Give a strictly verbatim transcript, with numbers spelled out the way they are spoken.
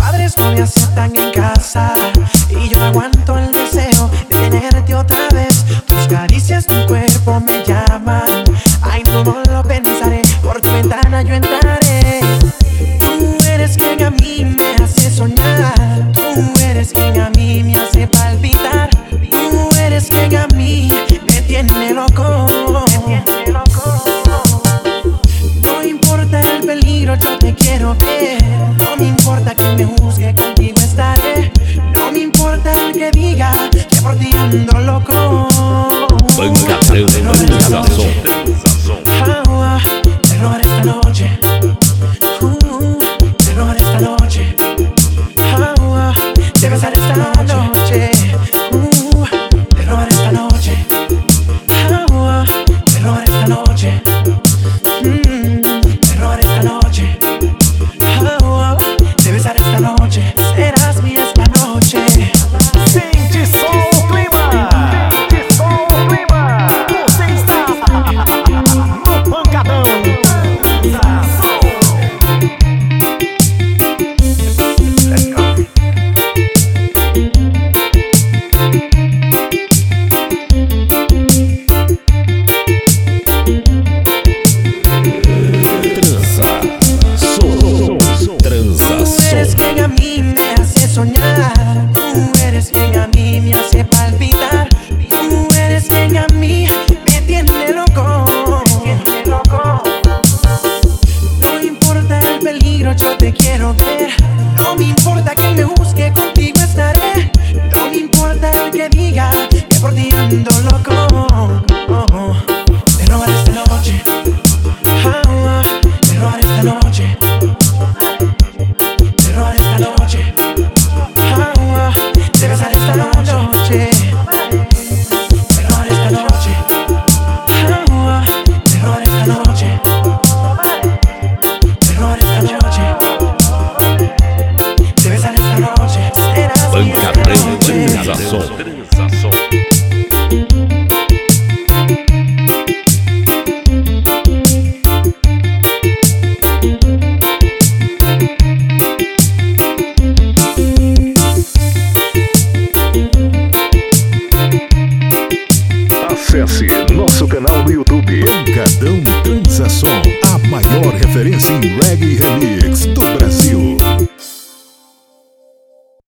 padres no me aceptan en casa y yo no aguanto el deseo de tenerte otra vez. Tus caricias, tu cuerpo me llaman. Ay, no lo pensaré, por tu ventana yo entraré. Tú eres quien a mí me hace soñar. Tú eres quien a mí me hace palpitar. Tú eres quien a mí me tiene loco. Me tiene loco. No importa el peligro, yo te quiero ver. No me importa que me juzgue, contigo estaré. No me importa el que diga que por ti ando loco. Venga, tremenda sazón. Ah, terror esta noche. Uh, terror esta noche. Ah, te besaré esta noche. Uh, terror esta noche. Ah, terror esta noche. Mm, terror esta noche. Ah, te besaré esta noche. Serás mía esta noche. Sente só o clima, sente só o clima. Você está no Pancadão. Let's go. Transa, som, transa, Tú eres som. quien a mí me hace soñar. Tú eres quien a mí me hace palpitar. Tú eres quien a mí me tiene loco. Me tiene loco. No importa el peligro, yo te quiero ver. No me importa que me busque, contigo estaré. No me importa el que diga que por ti ando loco. Terror esta noche. Ah, terror esta noche. Terror esta noche. Ah, te besaré esta noche. Terror esta noche. Ah, terror esta noche. Terror esta noche. Te besaré esta noche. Serás mi Venga, noche. tremenda sazón.